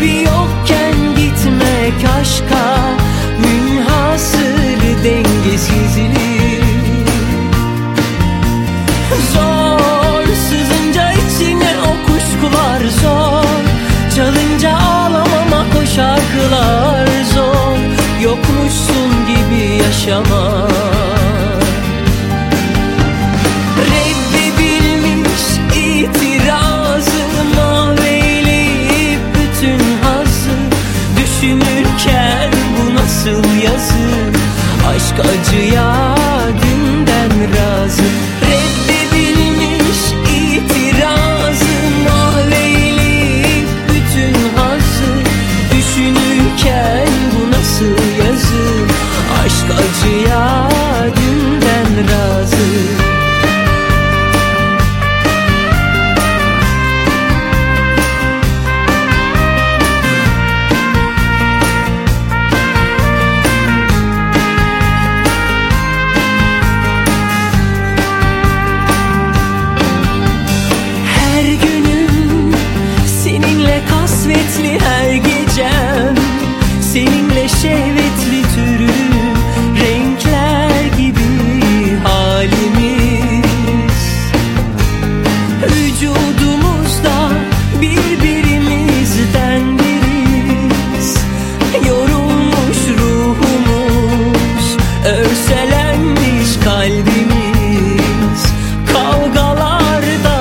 Sebebi yokken gitmek aşka münhasır dengesizlik. Zor sızınca içine o kuşkular zor, çalınca ağlamamak o şarkılar zor. Yokmuşsun gibi yaşamak. Reddedilmiş itirazı mahveyleyip bütün hazzı, düşünürken bu nasıl yazı? Aşk acıya dünden razı. Reddedilmiş itirazı mahveyleyip bütün hazzı, düşünürken bu nasıl yazı? Aşk acıya dünden razı. Kasvetli her gecem, seninle şehvetli türlü renkler gibi halimiz. Vücudumuzda birbirimizden biriz. Yorulmuş ruhumuz, örselenmiş kalbimiz kavgalardan.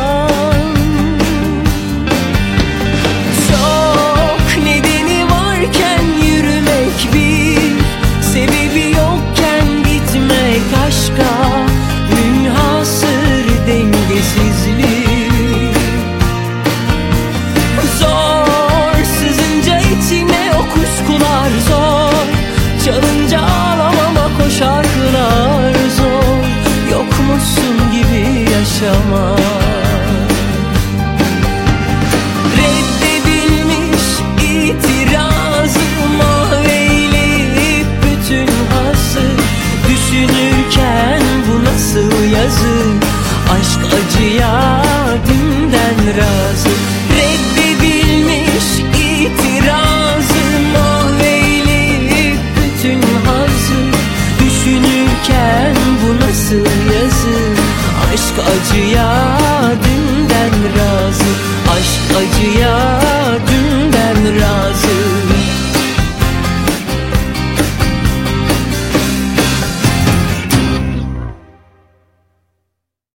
Aşka münhasır dengesizlik. Zor sızınca içine o kuşkular zor, çalınca ağlamamak o şarkılar zor. Yokmuşsun gibi yaşamak. Reddedilmiş itirazı mahveyleyip bütün hazzı, düşünürken bu nasıl yazı? Aşk acıya dünden razı. Reddedilmiş itirazı mahveyleyip bütün hazzı, düşünürken bu nasıl yazı? Aşk acıya dünden razı. Aşk acıya